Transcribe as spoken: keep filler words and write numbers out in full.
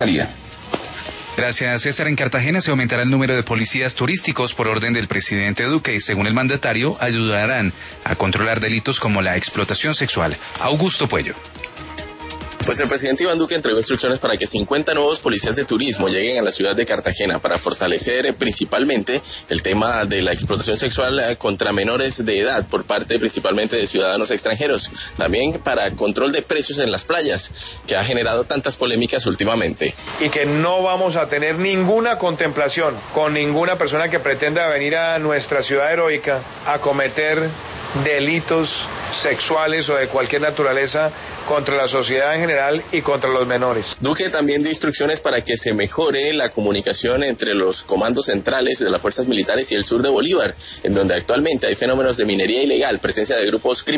salida. Gracias, César. En Cartagena se aumentará el número de policías turísticos por orden del presidente Duque y, según el mandatario, ayudarán a controlar delitos como la explotación sexual. Augusto Puello. Pues el presidente Iván Duque entregó instrucciones para que cincuenta nuevos policías de turismo lleguen a la ciudad de Cartagena para fortalecer eh, principalmente el tema de la explotación sexual eh, contra menores de edad por parte principalmente de ciudadanos extranjeros. También para control de precios en las playas, que ha generado tantas polémicas últimamente. Y que no vamos a tener ninguna contemplación con ninguna persona que pretenda venir a nuestra ciudad heroica a cometer delitos sexuales o de cualquier naturaleza contra la sociedad en general y contra los menores. Duque también dio instrucciones para que se mejore la comunicación entre los comandos centrales de las fuerzas militares y el sur de Bolívar, en donde actualmente hay fenómenos de minería ilegal, presencia de grupos criminales